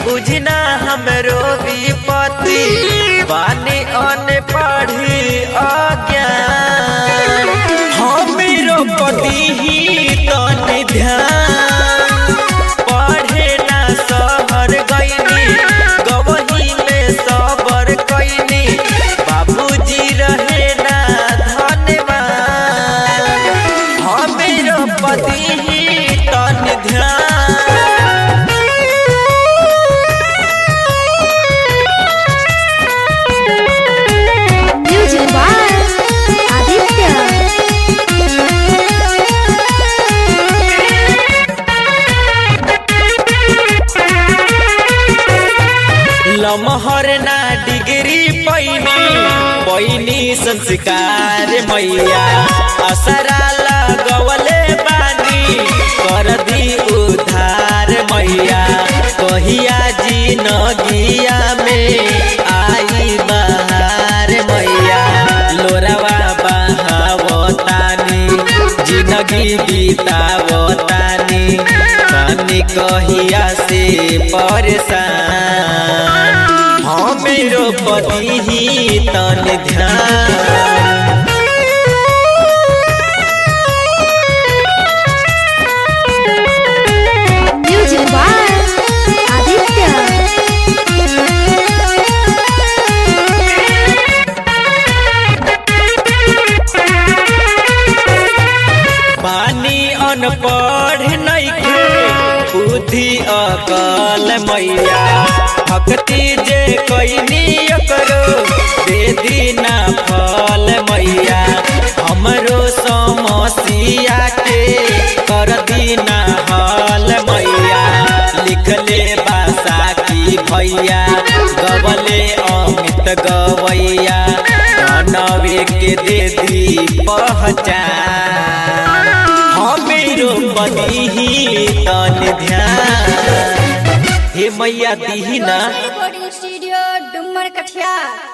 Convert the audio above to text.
बुझना हमरो विपत्ति बानी अन पढ़ी अज्ञान हमरो पति ही तन ध्यान पढ़े ना शहर गईनी गवही में सबर कईनी बाबूजी रहे ना धन्यवाद हमरो पति ही तन ध्यान लमहर ना डिग्री पैनी संस्कार मैया असरा लगवले बानी कर दी उधार मैया कहिया जिनगिया में आई बहार मैया लोरावा बहावतानी जिंदगी बीतावतानी पानी कहिया से परेशान हमरो पति ही तन ध्यान पानी अनपढ़ नइखे बुद्धि अकल मैया भक्ति जे कईनी करो दे दीना फल मैया हमरो समस्या के कर दीना हल मैया लिखले बासाकी भैया गवले अमित गवैया नवे के दे दी पहचान हमरो पति ही तन ध्यान हे मैया दीना रिकॉर्डिंग स्टूडियो डुमर कठिया।